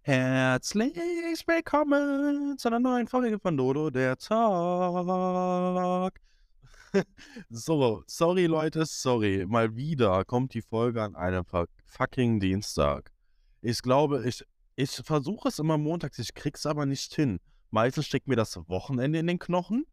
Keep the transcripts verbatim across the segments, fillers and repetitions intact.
Herzlich willkommen zu einer neuen Folge von Dodo der Talk. So, sorry Leute, sorry. Mal wieder kommt die Folge an einem fuck fucking Dienstag. Ich glaube, ich ich versuche es immer montags, ich krieg's aber nicht hin. Meistens steckt mir das Wochenende in den Knochen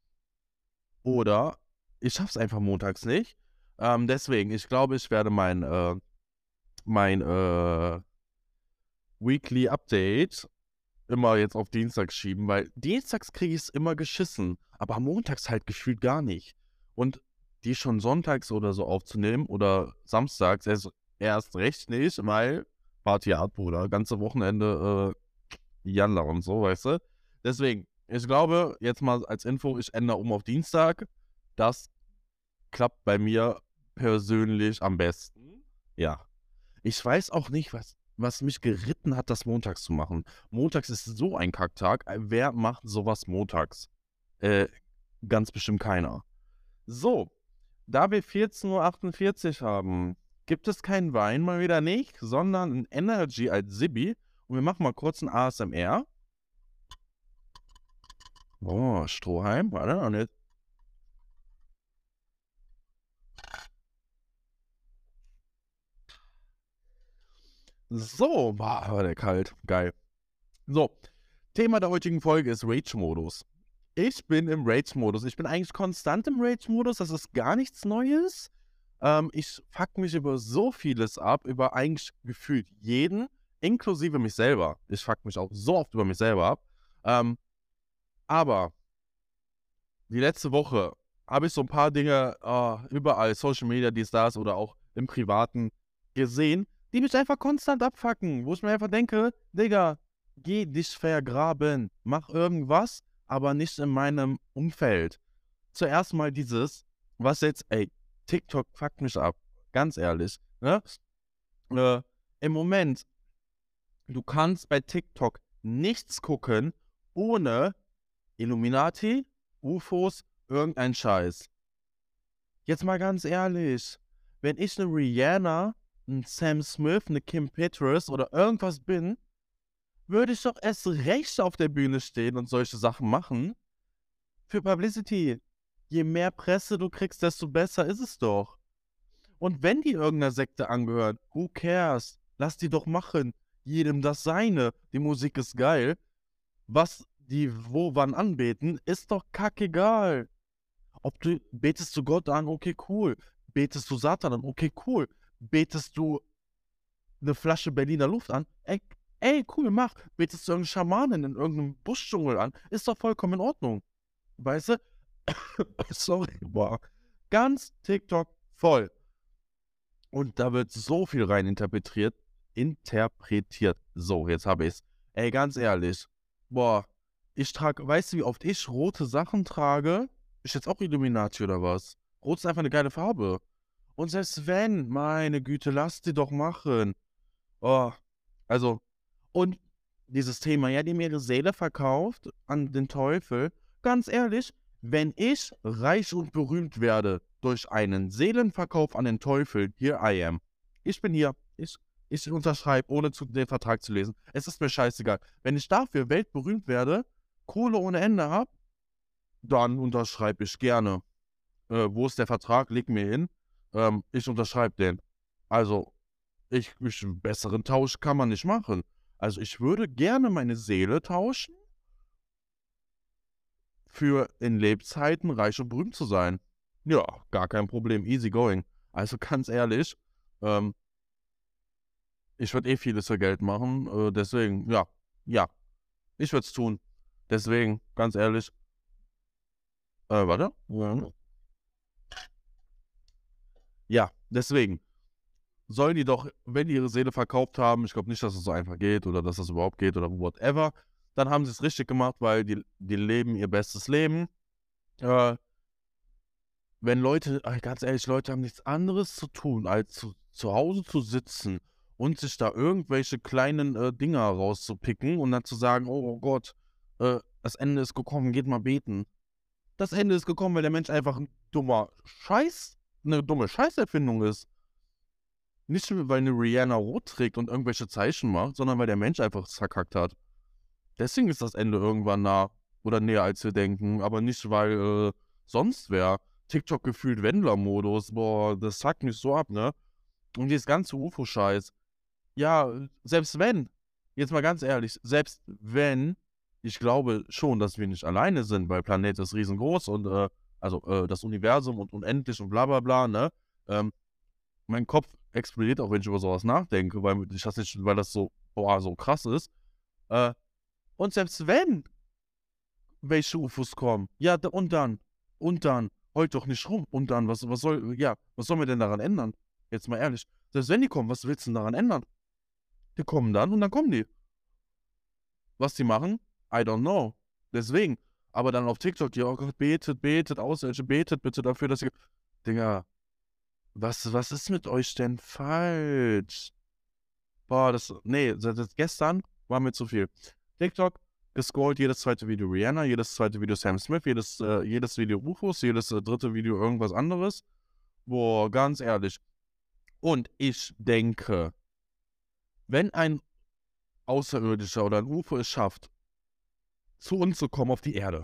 oder ich schaff's einfach montags nicht. Ähm, deswegen, ich glaube, ich werde mein, äh mein, äh, Weekly Update immer jetzt auf Dienstag schieben, weil dienstags kriege ich es immer geschissen, aber montags halt gefühlt gar nicht. Und die schon sonntags oder so aufzunehmen oder samstags erst, erst recht nicht, weil Party ab, Bruder. Ganze Wochenende äh, Jalla und so, weißt du? Deswegen, ich glaube, jetzt mal als Info, ich ändere um auf Dienstag. Das klappt bei mir persönlich am besten. Ja. Ich weiß auch nicht, was was mich geritten hat, das montags zu machen. Montags ist so ein Kacktag. Äh, wer macht sowas montags? Äh, ganz bestimmt keiner. So, da wir vierzehn Uhr achtundvierzig haben, gibt es keinen Wein, mal wieder nicht, sondern ein Energy als Sibi. Und wir machen mal kurz ein A S M R. Oh, Strohhalm, warte, und jetzt. So, boah, war der kalt. Geil. So, Thema der heutigen Folge ist Rage-Modus. Ich bin im Rage-Modus. Ich bin eigentlich konstant im Rage-Modus. Das ist gar nichts Neues. Ähm, ich fuck mich über so vieles ab, über eigentlich gefühlt jeden, inklusive mich selber. Ich fuck mich auch so oft über mich selber ab. Ähm, aber die letzte Woche habe ich so ein paar Dinge äh, überall, Social Media, dies, das oder auch im Privaten gesehen, die mich einfach konstant abfucken. Wo ich mir einfach denke, Digga, geh dich vergraben. Mach irgendwas, aber nicht in meinem Umfeld. Zuerst mal dieses, was jetzt, ey, TikTok fuckt mich ab. Ganz ehrlich. Ne? Äh, Im Moment, du kannst bei TikTok nichts gucken, ohne Illuminati, U F Os, irgendein Scheiß. Jetzt mal ganz ehrlich, wenn ich eine Rihanna, ein Sam Smith, eine Kim Petras oder irgendwas bin, würde ich doch erst recht auf der Bühne stehen und solche Sachen machen. Für Publicity. Je mehr Presse du kriegst, desto besser ist es doch. Und wenn die irgendeiner Sekte angehören, who cares? Lass die doch machen. Jedem das seine. Die Musik ist geil. Was die wo wann anbeten, ist doch kackegal. Ob du betest du Gott an, okay, cool. Betest du Satan an, okay, cool. Betest du eine Flasche Berliner Luft an, ey, ey cool, mach. Betest du irgendeinen Schamanen in irgendeinem Buschdschungel an, ist doch vollkommen in Ordnung. Weißt du? Sorry, boah. Ganz TikTok voll. Und da wird so viel rein interpretiert. Interpretiert. So, jetzt habe ich's. Ey, ganz ehrlich. Boah, ich trage, weißt du, wie oft ich rote Sachen trage? Ist jetzt auch Illuminati oder was? Rot ist einfach eine geile Farbe. Und selbst wenn, meine Güte, lass die doch machen. Oh, also, und dieses Thema, ja, die mir ihre Seele verkauft an den Teufel. Ganz ehrlich, wenn ich reich und berühmt werde durch einen Seelenverkauf an den Teufel, here I am. Ich bin hier. Ich, ich unterschreibe, ohne zu, den Vertrag zu lesen. Es ist mir scheißegal. Wenn ich dafür weltberühmt werde, Kohle ohne Ende habe, dann unterschreibe ich gerne. Äh, wo ist der Vertrag? Leg mir hin. Ähm, ich unterschreibe den. Also, ich, ich, einen besseren Tausch kann man nicht machen. Also, ich würde gerne meine Seele tauschen für in Lebzeiten reich und berühmt zu sein. Ja, gar kein Problem, easy going. Also ganz ehrlich, ähm, ich würde eh vieles für Geld machen, äh, deswegen, ja, ja, ich würde es tun. Deswegen, ganz ehrlich, äh, warte. Ja, ja, deswegen, sollen die doch, wenn die ihre Seele verkauft haben, ich glaube nicht, dass es so einfach geht oder dass das überhaupt geht oder whatever, dann haben sie es richtig gemacht, weil die, die leben ihr bestes Leben. Äh, Wenn Leute, ey, ganz ehrlich, Leute haben nichts anderes zu tun, als zu, zu Hause zu sitzen und sich da irgendwelche kleinen äh, Dinger rauszupicken und dann zu sagen, oh, oh Gott, äh, das Ende ist gekommen, geht mal beten. Das Ende ist gekommen, weil der Mensch einfach ein dummer Scheiß, eine dumme Scheißerfindung ist. Nicht, weil eine Rihanna rot trägt und irgendwelche Zeichen macht, sondern weil der Mensch einfach verkackt hat. Deswegen ist das Ende irgendwann nah oder näher, als wir denken, aber nicht, weil äh, sonst wer. TikTok gefühlt Wendler-Modus, boah, das fuckt mich so ab, ne? Und dieses ganze U F O-Scheiß. Ja, selbst wenn, jetzt mal ganz ehrlich, selbst wenn, ich glaube schon, dass wir nicht alleine sind, weil Planet ist riesengroß und, äh, also, äh, das Universum und unendlich und bla bla bla, ne? Ähm, mein Kopf explodiert auch, wenn ich über sowas nachdenke, weil ich das nicht, weil das so, boah, so krass ist. Äh, und selbst wenn welche U F Os kommen, ja, da, und dann, und dann, heult doch nicht rum, und dann, was, was soll, ja, was sollen wir denn daran ändern? Jetzt mal ehrlich. Selbst wenn die kommen, was willst du denn daran ändern? Die kommen dann und dann kommen die. Was die machen? I don't know. Deswegen. Aber dann auf TikTok, ja, oh Gott, betet, betet, Außerirdische, betet bitte dafür, dass ihr. Digga, was, was ist mit euch denn falsch? Boah, das. Nee, das, das, gestern war mir zu viel. TikTok, gescrollt, jedes zweite Video Rihanna, jedes zweite Video Sam Smith, jedes, äh, jedes Video U F Os, jedes äh, dritte Video irgendwas anderes. Boah, ganz ehrlich. Und ich denke, wenn ein Außerirdischer oder ein U F O es schafft, zu uns zu kommen auf die Erde,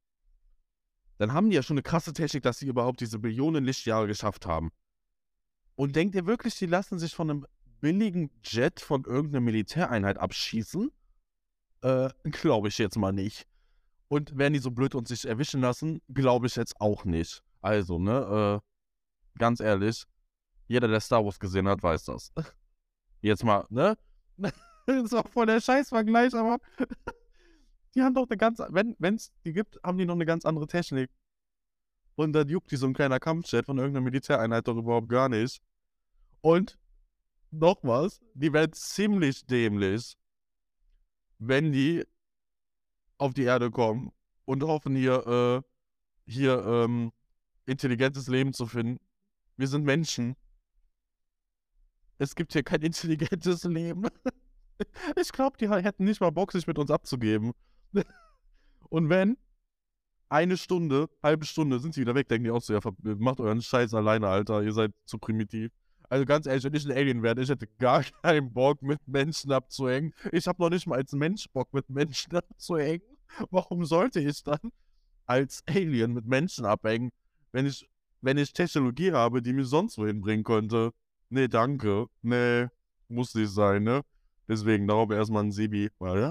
dann haben die ja schon eine krasse Technik, dass sie überhaupt diese Billionen Lichtjahre geschafft haben. Und denkt ihr wirklich, die lassen sich von einem billigen Jet von irgendeiner Militäreinheit abschießen? Äh, glaube ich jetzt mal nicht. Und wären die so blöd und sich erwischen lassen, glaube ich jetzt auch nicht. Also, ne, äh, ganz ehrlich, jeder, der Star Wars gesehen hat, weiß das. Jetzt mal, ne? Das ist auch voll der Scheißvergleich, aber die haben doch eine ganz, wenn es die gibt, haben die noch eine ganz andere Technik. Und dann juckt die so ein kleiner Kampfjet von irgendeiner Militäreinheit doch überhaupt gar nicht. Und noch was, die werden ziemlich dämlich, wenn die auf die Erde kommen und hoffen hier, äh, hier, ähm, intelligentes Leben zu finden. Wir sind Menschen. Es gibt hier kein intelligentes Leben. Ich glaube, die hätten nicht mal Bock, sich mit uns abzugeben. Und wenn, eine Stunde, halbe Stunde, sind sie wieder weg, denken die auch so, ja, macht euren Scheiß alleine, Alter, ihr seid zu primitiv. Also ganz ehrlich, wenn ich ein Alien wäre, ich hätte gar keinen Bock, mit Menschen abzuhängen. Ich habe noch nicht mal als Mensch Bock, mit Menschen abzuhängen. Warum sollte ich dann als Alien mit Menschen abhängen, wenn ich, wenn ich Technologie habe, die mich sonst wohin bringen könnte? Nee, danke. Nee, muss nicht sein, ne? Deswegen, darauf erstmal ein Sibi.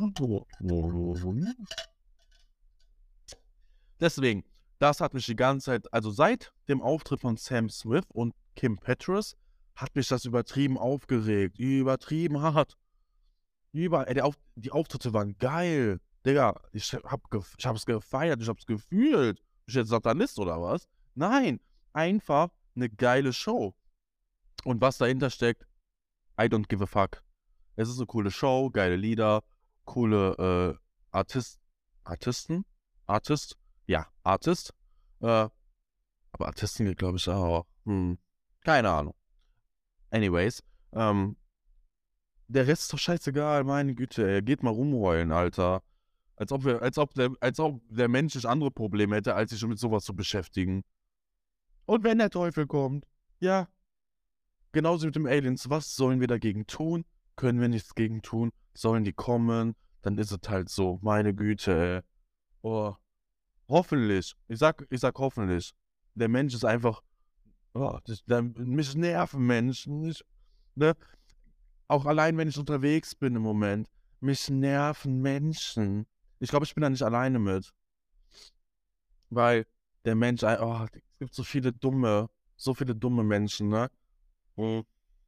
Deswegen, das hat mich die ganze Zeit, also seit dem Auftritt von Sam Smith und Kim Petras, hat mich das übertrieben aufgeregt. Übertrieben hart. Über, ey, der Auf, die Auftritte waren geil. Digga, ich, hab gef ich hab's gefeiert, ich hab's gefühlt. Bin ich jetzt Satanist oder was? Nein, einfach eine geile Show. Und was dahinter steckt, I don't give a fuck. Es ist eine coole Show, geile Lieder, coole äh, Artist, Artisten? Artist? Ja, Artist. Äh, aber Artisten glaube ich auch. Hm, keine Ahnung. Anyways, ähm, der Rest ist doch scheißegal, meine Güte, ey. Geht mal rumheulen, Alter. Als ob, wir, als, ob der, als ob der Mensch nicht andere Probleme hätte, als sich mit sowas zu beschäftigen. Und wenn der Teufel kommt, ja, genauso mit dem Aliens, was sollen wir dagegen tun? Können wir nichts gegen tun? Sollen die kommen? Dann ist es halt so, meine Güte, ey. Oh, hoffentlich. Ich sag, ich sag hoffentlich. Der Mensch ist einfach, oh, das, der, mich nerven Menschen. Ich, ne? Auch allein, wenn ich unterwegs bin im Moment. Mich nerven Menschen. Ich glaube, ich bin da nicht alleine mit. Weil der Mensch, oh, es gibt so viele dumme, so viele dumme Menschen, ne? Und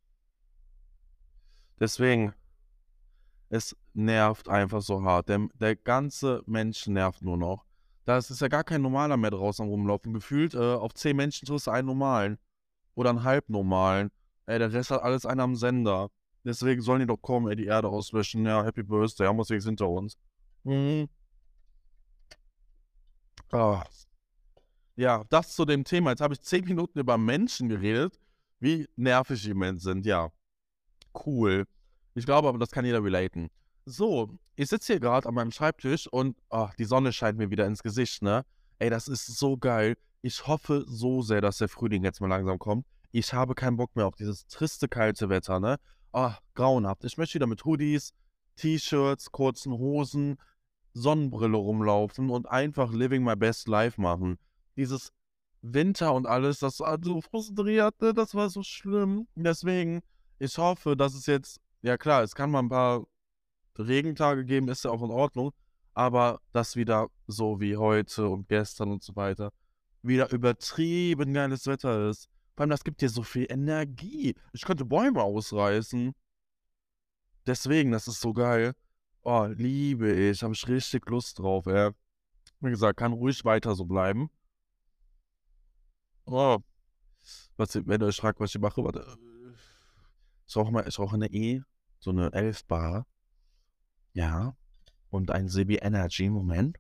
deswegen, es nervt einfach so hart. Der, der ganze Mensch nervt nur noch. Da ist ja gar kein Normaler mehr draußen rumlaufen. Gefühlt, äh, auf zehn Menschen triffst du einen Normalen. Oder einen Halbnormalen. Ey, der Rest hat alles einen am Sender. Deswegen sollen die doch kommen, ey, die Erde auslöschen. Ja, Happy Birthday, haben wir es hinter uns. Mhm. Ah. Ja, das zu dem Thema. Jetzt habe ich zehn Minuten über Menschen geredet, wie nervig die Menschen sind. Ja, cool. Ich glaube aber, das kann jeder relaten. So, ich sitze hier gerade an meinem Schreibtisch und oh, die Sonne scheint mir wieder ins Gesicht, ne? Ey, das ist so geil. Ich hoffe so sehr, dass der Frühling jetzt mal langsam kommt. ich habe keinen Bock mehr auf dieses triste, kalte Wetter, ne? Ah, grauenhaft. Ich möchte wieder mit Hoodies, T-Shirts, kurzen Hosen, Sonnenbrille rumlaufen und einfach living my best life machen. Dieses Winter und alles, das war so frustriert, ne? Das war so schlimm. Deswegen, ich hoffe, dass es jetzt, ja klar, es kann mal ein paar Regentage geben, ist ja auch in Ordnung, aber dass wieder so wie heute und gestern und so weiter wieder übertrieben geiles Wetter ist. Vor allem, das gibt dir so viel Energie. Ich könnte Bäume ausreißen. Deswegen, das ist so geil. Oh, liebe ich. Habe ich richtig Lust drauf, ey. Wie gesagt, kann ruhig weiter so bleiben. Oh, was, wenn ihr euch fragt, was ich mache, warte. Ich rauche mal, ich rauche eine E, so eine elf Bar. Ja. Und ein Sibi Energy, Moment.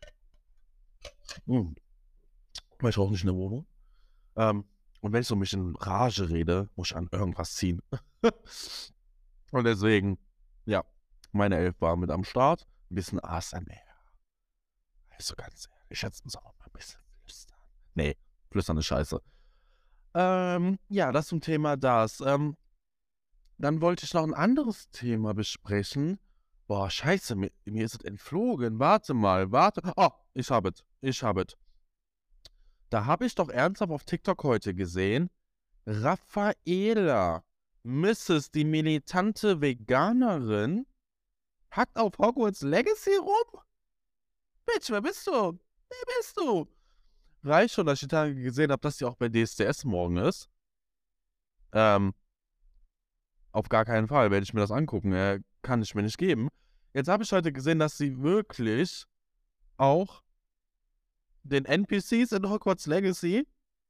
Hm. Weil ich rauche nicht in der Wohnung. Ähm, und wenn ich so mich in Rage rede, muss ich an irgendwas ziehen. Und deswegen, ja, meine elf Bar mit am Start. Ein bisschen A S M R. Also ganz ehrlich, jetzt muss auch mal ein bisschen flüstern. Nee, flüstern ist scheiße. Ähm, ja, das zum Thema das. Ähm, dann wollte ich noch ein anderes Thema besprechen. Boah, scheiße, mir, mir ist es entflogen. Warte mal, warte. Oh, ich habe es. Ich habe es. Da habe ich doch ernsthaft auf TikTok heute gesehen. Raffaela, Misses, die militante Veganerin, hackt auf Hogwarts Legacy rum? Bitch, wer bist du? Wer bist du? Reicht schon, dass ich die Tage gesehen habe, dass sie auch bei D S D S morgen ist. Ähm, auf gar keinen Fall werde ich mir das angucken. Äh, kann ich mir nicht geben. Jetzt habe ich heute gesehen, dass sie wirklich auch den N P Cs in Hogwarts Legacy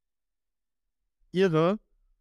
ihre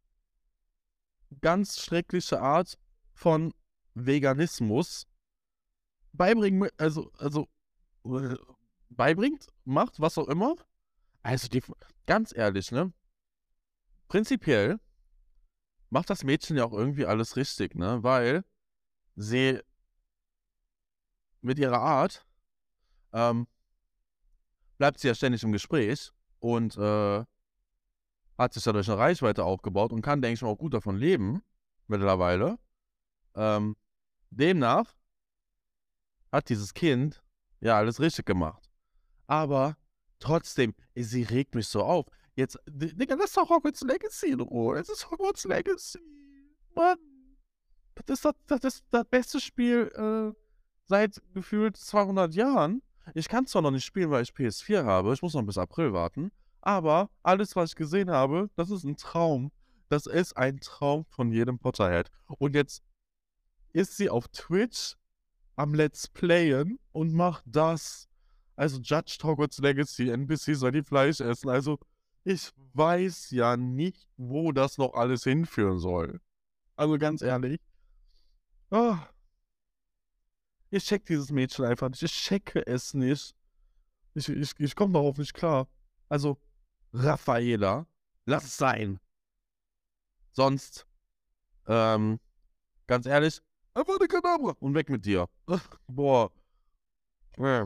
ganz schreckliche Art von Veganismus beibringen, also, also äh, beibringt, macht, was auch immer. Also die, ganz ehrlich, ne? Prinzipiell macht das Mädchen ja auch irgendwie alles richtig, ne? Weil sie mit ihrer Art ähm, bleibt sie ja ständig im Gespräch und äh, hat sich dadurch eine Reichweite aufgebaut und kann, denke ich mal, auch gut davon leben, mittlerweile. Ähm, demnach hat dieses Kind ja alles richtig gemacht. Aber trotzdem, sie regt mich so auf. Jetzt, Digga, das ist doch Hogwarts Legacy, oh. Es ist Hogwarts Legacy. Mann. Das ist das, das, ist das beste Spiel äh, seit gefühlt zweihundert Jahren. Ich kann es zwar noch nicht spielen, weil ich P S vier habe. Ich muss noch bis April warten. Aber alles, was ich gesehen habe, das ist ein Traum. Das ist ein Traum von jedem Potterhead. Und jetzt ist sie auf Twitch am Let's Playen und macht das. Also Judge Hogwarts Legacy, N P C soll die Fleisch essen. Also ich weiß ja nicht, wo das noch alles hinführen soll. Also ganz ehrlich. Oh, ich check dieses Mädchen einfach nicht. Ich checke es nicht. Ich, ich, ich komme darauf nicht klar. Also, Raffaela, lass es sein. Sonst, ähm, ganz ehrlich, einfach eine Kadabra und weg mit dir. Boah. Äh,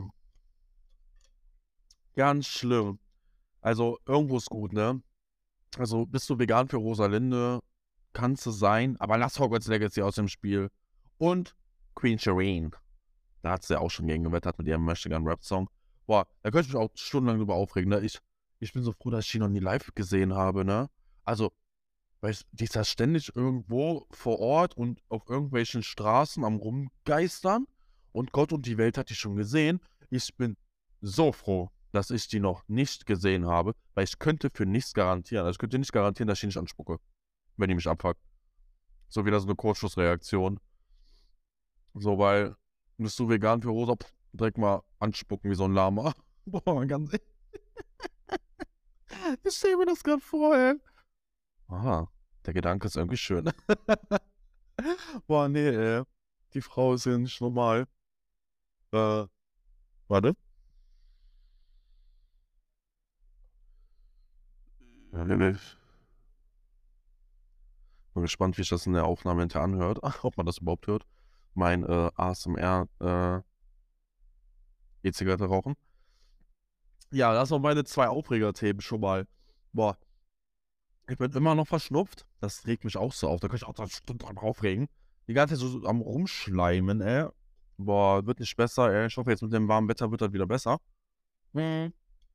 Ganz schlimm. Also, irgendwo ist gut, ne? Also, bist du vegan für Rosalinde? Kannst du sein, aber lass Hogwarts Legacy aus dem Spiel. Und Queen Shireen. Da hat sie ja auch schon gegen gewettert mit ihrem Möchtegern-Rap-Song. Boah, da könnte ich mich auch stundenlang drüber aufregen, ne? Ich, ich bin so froh, dass ich die noch nie live gesehen habe, ne? Also, weil ich, die ist ja ständig irgendwo vor Ort und auf irgendwelchen Straßen am Rumgeistern. Und Gott und die Welt hat die schon gesehen. Ich bin so froh, dass ich die noch nicht gesehen habe, weil ich könnte für nichts garantieren. Also ich könnte nicht garantieren, dass ich die nicht anspucke, wenn die mich abfuckt. So wieder so eine Kurzschlussreaktion. So, weil, bist du vegan für Rosa? Pff, direkt mal anspucken wie so ein Lama. Boah, ganz ehrlich. Ich stelle mir das gerade vor, ey. Aha, der Gedanke ist irgendwie schön. Boah, nee, ey. Die Frau ist ja nicht normal. Äh, warte. Ja, nee, nee. Bin gespannt, wie sich das in der Aufnahme hinterher anhört. Ob man das überhaupt hört. Mein äh, A S M R äh, E-Zigarette rauchen. Ja, das waren meine zwei Aufregerthemen schon mal. Boah. Ich bin immer noch verschnupft. Das regt mich auch so auf. Da kann ich auch so Stunden dran aufregen. Die ganze Zeit so so am Rumschleimen, ey. Boah, wird nicht besser, ey. Ich hoffe, jetzt mit dem warmen Wetter wird das wieder besser. Mhm.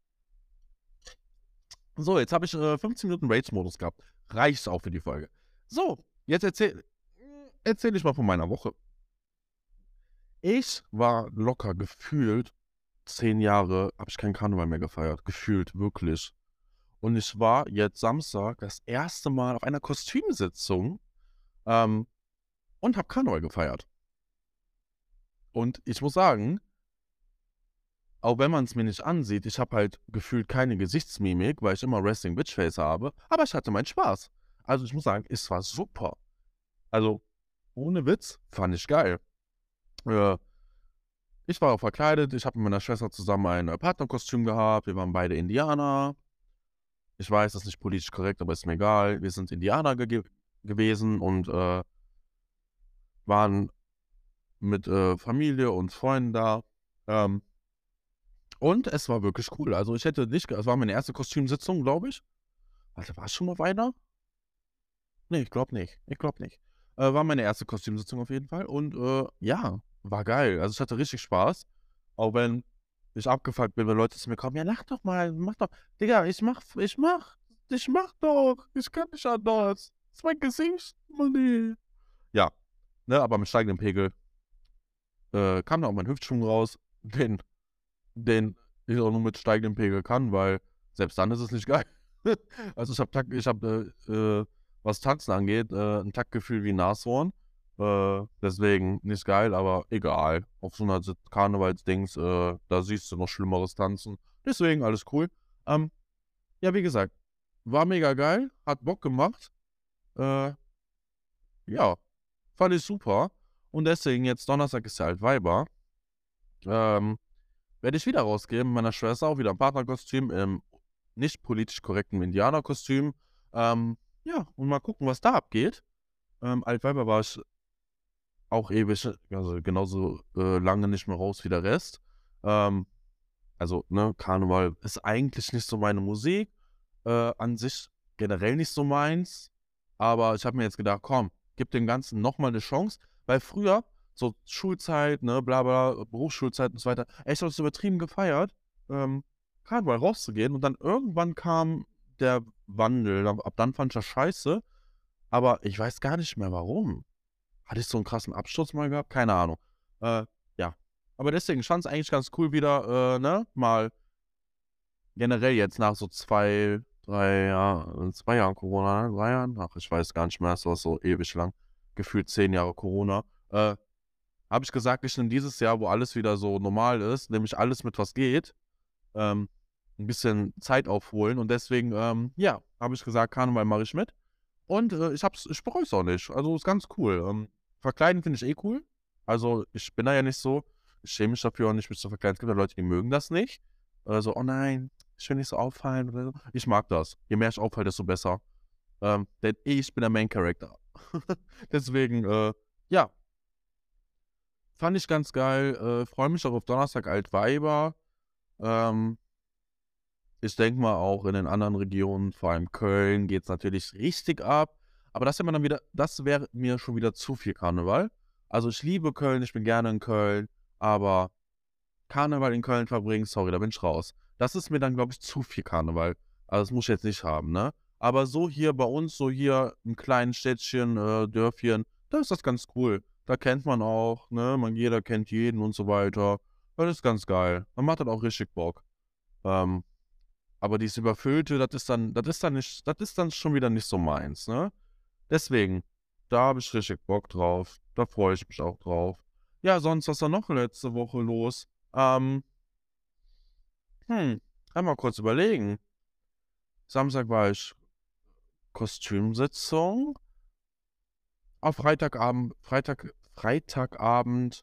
So, jetzt habe ich äh, fünfzehn Minuten Rage-Modus gehabt. Reicht auch für die Folge. So, jetzt erzähl, erzähl ich mal von meiner Woche. Ich war locker gefühlt zehn Jahre, habe ich keinen Karneval mehr gefeiert. Gefühlt, wirklich. Und ich war jetzt Samstag das erste Mal auf einer Kostümsitzung ähm, und habe Karneval gefeiert. Und ich muss sagen, auch wenn man es mir nicht ansieht, ich habe halt gefühlt keine Gesichtsmimik, weil ich immer Resting Bitch Face habe, aber ich hatte meinen Spaß. Also ich muss sagen, es war super. Also ohne Witz, fand ich geil. Äh, ich war auch verkleidet, ich habe mit meiner Schwester zusammen ein äh, Partnerkostüm gehabt, wir waren beide Indianer. Ich weiß, das ist nicht politisch korrekt, aber ist mir egal. Wir sind Indianer ge gewesen und äh, waren mit äh, Familie und Freunden da. Ähm, und es war wirklich cool. Also ich hätte nicht, ge- es war meine erste Kostümsitzung, glaube ich. Warte, war es schon auf einer? Nee, ich glaube nicht. Ich glaube nicht. Äh, war meine erste Kostümsitzung auf jeden Fall. Und äh, ja, war geil. Also ich hatte richtig Spaß. Auch wenn ich abgefuckt bin, wenn Leute zu mir kommen, ja, lach doch mal, mach doch. Digga, ich mach, ich mach, ich mach doch. Ich kann nicht anders. Das ist mein Gesicht, Mann, ey. Ja, ne, aber mit steigendem Pegel äh, kam da auch mein Hüftschwung raus, den, den ich auch nur mit steigendem Pegel kann, weil selbst dann ist es nicht geil. Also ich habe ich hab, äh, äh, was Tanzen angeht, äh, ein Taktgefühl wie ein Nashorn. Äh, deswegen nicht geil, aber egal. Auf so einer Sit- Karnevalsdings, äh, da siehst du noch Schlimmeres tanzen. Deswegen alles cool. Ähm, ja, wie gesagt, war mega geil, hat Bock gemacht. Äh, ja, fand ich super. Und deswegen jetzt Donnerstag ist ja halt Weiber. Ähm, werde ich wieder rausgehen mit meiner Schwester, auch wieder im Partnerkostüm, im nicht politisch korrekten Indianerkostüm. Ähm, ja, und mal gucken, was da abgeht. Ähm, Altweiber war ich auch ewig, also genauso äh, lange nicht mehr raus wie der Rest. Ähm, also, ne, Karneval ist eigentlich nicht so meine Musik. Äh, an sich generell nicht so meins. Aber ich habe mir jetzt gedacht, komm, gib dem Ganzen nochmal eine Chance. Weil früher, so Schulzeit, ne, bla bla, Berufsschulzeit und so weiter, echt das übertrieben gefeiert, ähm, Karneval rauszugehen. Und dann irgendwann kam der Wandel. Ab ab dann fand ich das scheiße. Aber ich weiß gar nicht mehr warum. Hatte ich so einen krassen Absturz mal gehabt? Keine Ahnung. Äh, ja. Aber deswegen, ich fand's eigentlich ganz cool wieder, äh, ne, mal generell jetzt nach so zwei, drei Jahren, zwei Jahren Corona, ne, drei Jahren? Ach, ich weiß gar nicht mehr, es war so ewig lang. Gefühlt zehn Jahre Corona. Äh, habe ich gesagt, ich nehme dieses Jahr, wo alles wieder so normal ist, nehme ich alles mit, was geht, ähm, 'n bisschen Zeit aufholen und deswegen, ähm, ja, habe ich gesagt, Karneval mache ich mit. Und, äh, ich habe es ich bereue es auch nicht. Also, ist ganz cool. Ähm, verkleiden finde ich eh cool. Also, ich bin da ja nicht so. Ich schäme mich dafür auch nicht, mich zu verkleiden. Es gibt ja Leute, die mögen das nicht. Oder so: „Oh nein, ich will nicht so auffallen“ oder so. Ich mag das. Je mehr ich auffalle, desto besser. Ähm, denn ich bin der Main Character. Deswegen, äh, ja, fand ich ganz geil. Äh, freue mich auch auf Donnerstag Altweiber. Ähm Ich denke mal auch in den anderen Regionen, vor allem Köln, geht's natürlich richtig ab. Aber das wäre dann wieder das wäre mir schon wieder zu viel Karneval. Also, ich liebe Köln, ich bin gerne in Köln, aber Karneval in Köln verbringen, sorry, da bin ich raus. Das ist mir dann, glaube ich, zu viel Karneval. Also, das muss ich jetzt nicht haben, ne? Aber so hier bei uns, so hier im kleinen Städtchen, äh, Dörfchen, da ist das ganz cool. Da kennt man auch, ne? Man jeder kennt jeden und so weiter. Das ist ganz geil. Dann macht das auch richtig Bock. Ähm aber dieses Überfüllte, das ist dann das ist dann nicht das ist dann schon wieder nicht so meins, ne? Deswegen, da habe ich richtig Bock drauf. Da freue ich mich auch drauf. Ja, sonst, was war noch letzte Woche los? Ähm, hm, einmal kurz überlegen. Samstag war ich Kostümsitzung. Auf Freitagabend Freitag Freitagabend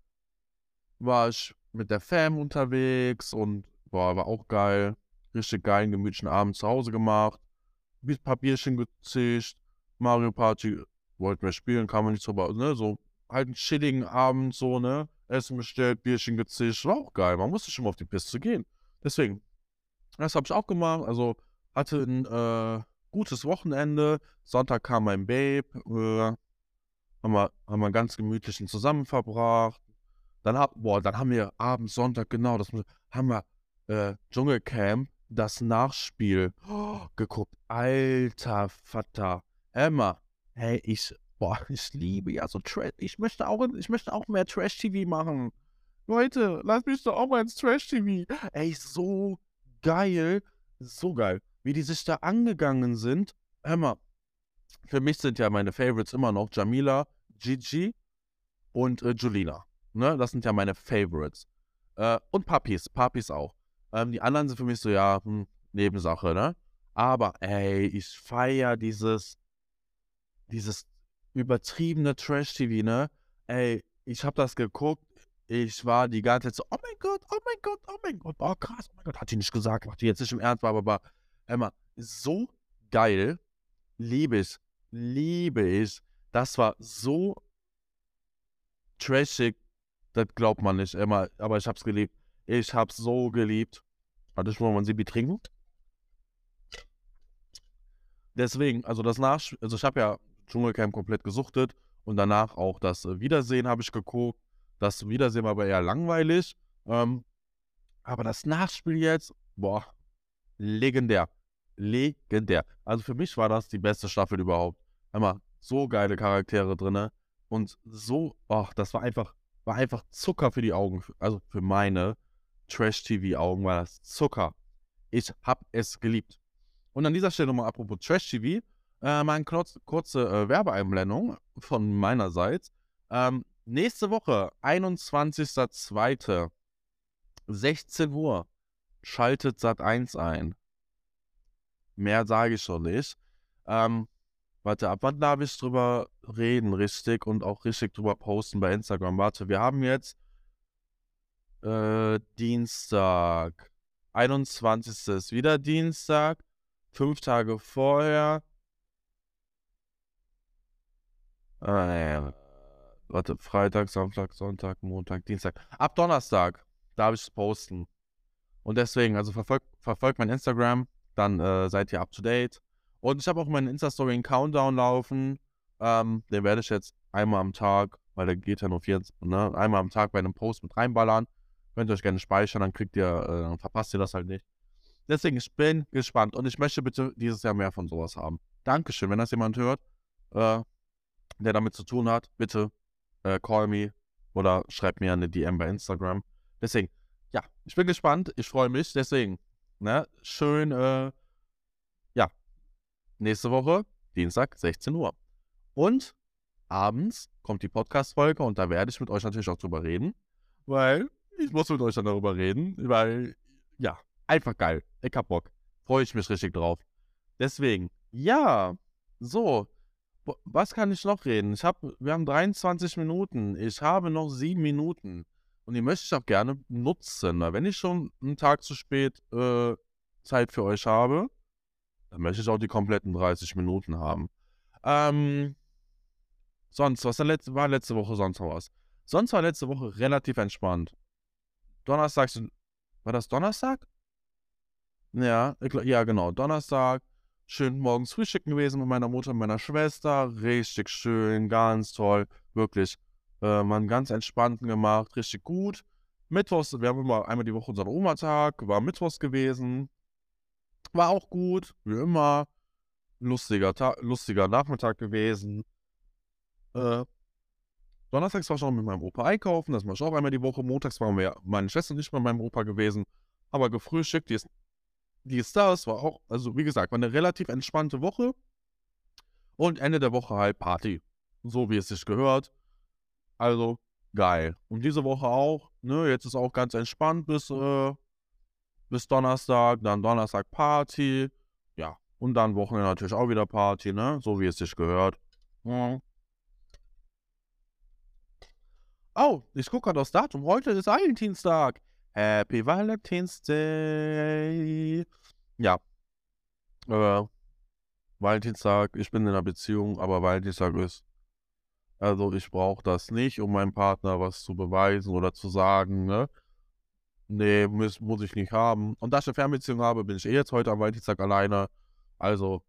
war ich mit der Fam unterwegs und boah, war auch geil. Richtig geilen, gemütlichen Abend zu Hause gemacht. Bi paar Bierchen gezischt, Mario Party wollten wir spielen, kam man nicht so, aber, ne, so halt 'n chilligen Abend so, ne? Essen bestellt, Bierchen gezischt, war auch geil. Man musste schon mal auf die Piste gehen. Deswegen, das habe ich auch gemacht. Also, hatte 'n, äh, gutes Wochenende. Sonntag kam mein Babe. Äh, haben, wir, haben wir ganz gemütlichen zusammen verbracht. Dann, hab, boah, dann haben wir abends, Sonntag, genau, das haben wir äh, Dschungelcamp, das Nachspiel oh, geguckt. Alter Vater. Emma, hey, ich, boah, ich liebe ja so Trash. Ich möchte auch, ich möchte auch mehr Trash-T V machen. Leute, lass mich doch auch mal ins Trash-T V. Ey, so geil, so geil, wie die sich da angegangen sind. Emma, für mich sind ja meine Favorites immer noch Jamila, Gigi und äh, Julina. Ne? Das sind ja meine Favorites. Äh, und Papis, Papis auch. Ähm, die anderen sind für mich so, ja, hm, Nebensache, ne? Aber, ey, ich feiere dieses, dieses übertriebene Trash-T V, ne? Ey, ich hab das geguckt, ich war die ganze Zeit so, oh mein Gott, oh mein Gott, oh mein Gott, oh krass, oh mein Gott, hat die nicht gesagt, macht die jetzt nicht im Ernst, aber, Emma, so geil, liebe ich, liebe ich. Das war so trashig, das glaubt man nicht immer, aber ich hab's geliebt. Ich hab's so geliebt. Warte, ich muss mal Sibi trinken. Deswegen, also das Nach... Also ich habe ja Dschungelcamp komplett gesuchtet und danach auch das äh, Wiedersehen habe ich geguckt. Das Wiedersehen war aber eher langweilig. Ähm, aber das Nachspiel jetzt, boah, legendär. Legendär. Also für mich war das die beste Staffel überhaupt. Immer so geile Charaktere drin. Und so, ach, das war einfach, war einfach Zucker für die Augen. Also für meine Trash-T V-Augen war das Zucker. Ich hab es geliebt. Und an dieser Stelle nochmal apropos Trash-T V, äh, mal eine kurz, kurze äh, Werbeeinblendung von meinerseits. Ähm, nächste Woche, einundzwanzigster zweiter sechzehn Uhr, schaltet Sat eins ein. Mehr sage ich schon nicht. Ähm, warte, ab wann darf ich drüber reden, richtig? Und auch richtig drüber posten bei Instagram. Warte, wir haben jetzt äh, Dienstag. einundzwanzigster ist wieder Dienstag. Fünf Tage vorher. Äh, warte, Freitag, Samstag, Sonntag, Montag, Dienstag. Ab Donnerstag darf ich es posten. Und deswegen, also verfolgt, verfolgt mein Instagram, dann äh, seid ihr up to date. Und ich habe auch meinen Insta-Story einen Countdown laufen. Ähm, den werde ich jetzt einmal am Tag, weil der geht ja nur vierundzwanzig, ne, einmal am Tag bei einem Post mit reinballern. Könnt ihr euch gerne speichern, dann kriegt ihr, äh, dann verpasst ihr das halt nicht. Deswegen, ich bin gespannt und ich möchte bitte dieses Jahr mehr von sowas haben. Dankeschön, wenn das jemand hört, äh, der damit zu tun hat, bitte äh, call me oder schreibt mir eine D M bei Instagram. Deswegen, ja, ich bin gespannt, ich freue mich, deswegen, ne, schön, äh, ja, nächste Woche, Dienstag, sechzehn Uhr. Und abends kommt die Podcast-Folge und da werde ich mit euch natürlich auch drüber reden, weil ich muss mit euch dann darüber reden, weil, ja, einfach geil. Ich hab Bock. Freue ich mich richtig drauf. Deswegen, ja, so, was kann ich noch reden? Ich hab, wir haben dreiundzwanzig Minuten. Ich habe noch sieben Minuten. Und die möchte ich auch gerne nutzen. Weil wenn ich schon einen Tag zu spät äh, Zeit für euch habe, dann möchte ich auch die kompletten dreißig Minuten haben. Ähm, sonst, was letzte, war letzte Woche sonst noch was? Sonst war letzte Woche relativ entspannt. Donnerstag, war das Donnerstag? Ja, ich, ja genau, Donnerstag. Schön morgens frühstücken gewesen mit meiner Mutter und meiner Schwester. Richtig schön, ganz toll. Wirklich. Äh, man ganz entspannten gemacht, richtig gut. Mittwochs, wir haben immer einmal die Woche unseren Oma-Tag, war Mittwochs gewesen. War auch gut, wie immer. Lustiger, Tag, lustiger Nachmittag gewesen. Äh, Donnerstags war ich auch mit meinem Opa einkaufen, das mache ich auch einmal die Woche. Montags waren wir, meine Schwester nicht bei meinem Opa gewesen, aber gefrühstückt, die ist Die ist da, es war auch, also wie gesagt, war eine relativ entspannte Woche. Und Ende der Woche halt Party. So wie es sich gehört. Also, geil. Und diese Woche auch, ne, jetzt ist auch ganz entspannt bis, äh, bis Donnerstag, dann Donnerstag Party. Ja, und dann Wochenende natürlich auch wieder Party, ne, so wie es sich gehört. Ja. Oh, ich gucke gerade aufs Datum. Heute ist Valentinstag. Happy Valentine's Day. Ja. Äh, Valentinstag, ich bin in einer Beziehung, aber Valentinstag ist, also ich brauche das nicht, um meinem Partner was zu beweisen oder zu sagen, ne? Nee, muss, muss ich nicht haben. Und da ich eine Fernbeziehung habe, bin ich eh jetzt heute am Valentinstag alleine. Also,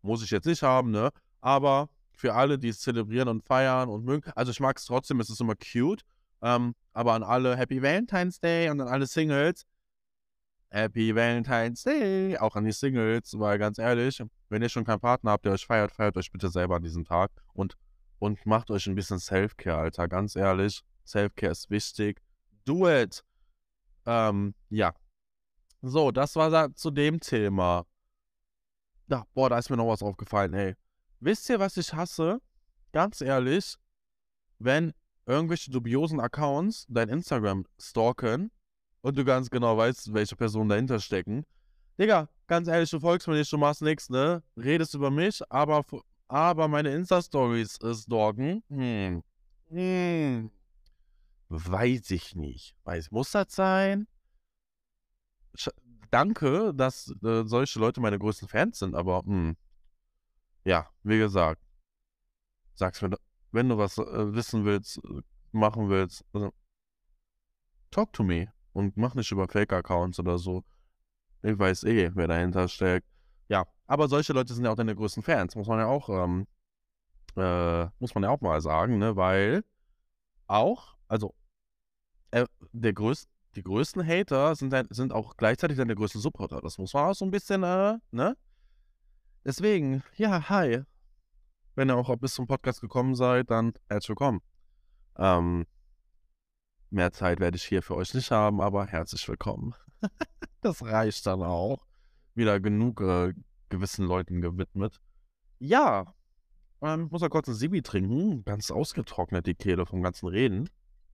Muss ich jetzt nicht haben, ne? Aber für alle, die es zelebrieren und feiern und mögen, also ich mag es trotzdem, es ist immer cute. Ähm, aber an alle Happy Valentine's Day und an alle Singles, Happy Valentine's Day, auch an die Singles, weil ganz ehrlich, wenn ihr schon keinen Partner habt, der euch feiert, feiert euch bitte selber an diesem Tag und, und macht euch ein bisschen Self-Care, Alter, ganz ehrlich, Self-Care ist wichtig, do it. Ähm, ja, so, das war da zu dem Thema. Ja, boah, da ist mir noch was aufgefallen, ey. Wisst ihr, was ich hasse? Ganz ehrlich, wenn irgendwelche dubiosen Accounts dein Instagram stalken und du ganz genau weißt, welche Personen dahinter stecken. Digga, ganz ehrlich, du folgst mir nicht, du machst nichts, ne? Redest über mich, aber, aber meine Insta-Stories äh, stalken? Hm. Hm. Weiß ich nicht. Weiß, muss das sein? Sch Danke, dass äh, solche Leute meine größten Fans sind, aber hm. Ja, wie gesagt, sag's mir, wenn du was äh, wissen willst, äh, machen willst, also, talk to me und mach nicht über Fake-Accounts oder so. Ich weiß eh, wer dahinter steckt. Ja, aber solche Leute sind ja auch deine größten Fans, muss man ja auch, ähm, äh, muss man ja auch mal sagen, ne, weil auch, also, äh, der größte, die größten Hater sind, dein, sind auch gleichzeitig deine größten Supporter. Das muss man auch so ein bisschen, äh, ne? Deswegen, ja, hi. Wenn ihr auch bis zum Podcast gekommen seid, dann herzlich willkommen. Ähm, mehr Zeit werde ich hier für euch nicht haben, aber herzlich willkommen. Das reicht dann auch. Wieder genug äh, gewissen Leuten gewidmet. Ja, ähm, ich muss mal kurz ein Sibi trinken. Ganz ausgetrocknet die Kehle vom ganzen Reden.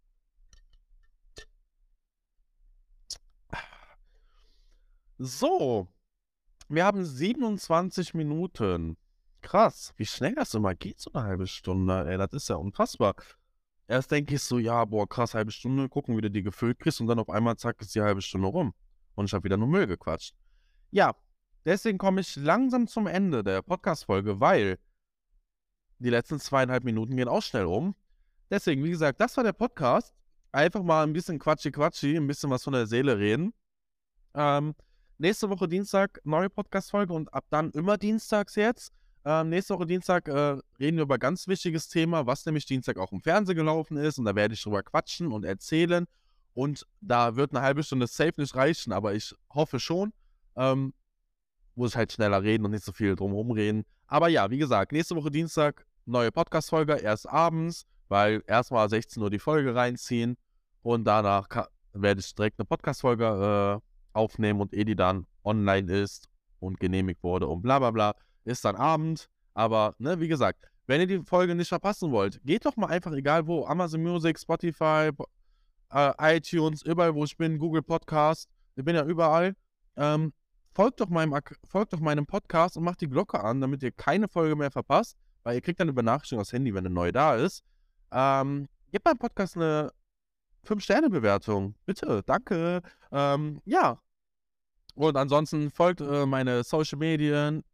So, wir haben siebenundzwanzig Minuten. Krass, wie schnell das immer geht, so eine halbe Stunde. Ey, das ist ja unfassbar. Erst denke ich so, ja, boah, krass, halbe Stunde, gucken, wie du die gefüllt kriegst und dann auf einmal, zack, ist die halbe Stunde rum. Und ich habe wieder nur Müll gequatscht. Ja, deswegen komme ich langsam zum Ende der Podcast-Folge, weil die letzten zweieinhalb Minuten gehen auch schnell um. Deswegen, wie gesagt, das war der Podcast. Einfach mal ein bisschen quatschi-quatschi, ein bisschen was von der Seele reden. Ähm, nächste Woche Dienstag neue Podcast-Folge und ab dann immer dienstags jetzt. Ähm, nächste Woche Dienstag äh, reden wir über ein ganz wichtiges Thema, was nämlich Dienstag auch im Fernsehen gelaufen ist. Und da werde ich drüber quatschen und erzählen. Und da wird eine halbe Stunde safe nicht reichen, aber ich hoffe schon. Ähm, muss ich halt schneller reden und nicht so viel drumherum reden. Aber ja, wie gesagt, nächste Woche Dienstag neue Podcast-Folge, erst abends, weil erstmal sechzehn Uhr die Folge reinziehen und danach werde ich direkt eine Podcast-Folge äh, aufnehmen und ehe die dann online ist und genehmigt wurde und bla bla bla, ist dann Abend. Aber, ne, wie gesagt, wenn ihr die Folge nicht verpassen wollt, geht doch mal einfach, egal wo, Amazon Music, Spotify, äh, iTunes, überall wo ich bin, Google Podcast, ich bin ja überall, ähm, folgt doch, meinem, folgt doch meinem Podcast und macht die Glocke an, damit ihr keine Folge mehr verpasst, weil ihr kriegt dann eine Benachrichtigung aufs Handy, wenn eine neue da ist. Ähm, gebt meinem Podcast eine fünf Sterne Bewertung. Bitte, danke. Ähm, ja. Und ansonsten folgt äh, meine Social Medien.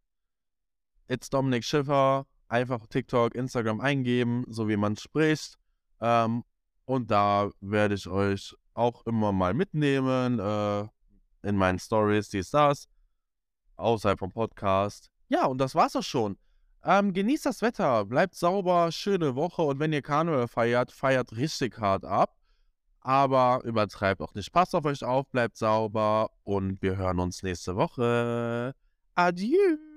It's Dominik Schiffer. Einfach TikTok, Instagram eingeben, so wie man spricht. Ähm, und da werde ich euch auch immer mal mitnehmen. Äh, in meinen Stories, dies, das, außerhalb vom Podcast. Ja, und das war's auch schon. Ähm, genießt das Wetter, bleibt sauber, schöne Woche und wenn ihr Karneval feiert, feiert richtig hart ab. Aber übertreibt auch nicht. Passt auf euch auf, bleibt sauber und wir hören uns nächste Woche. Adieu.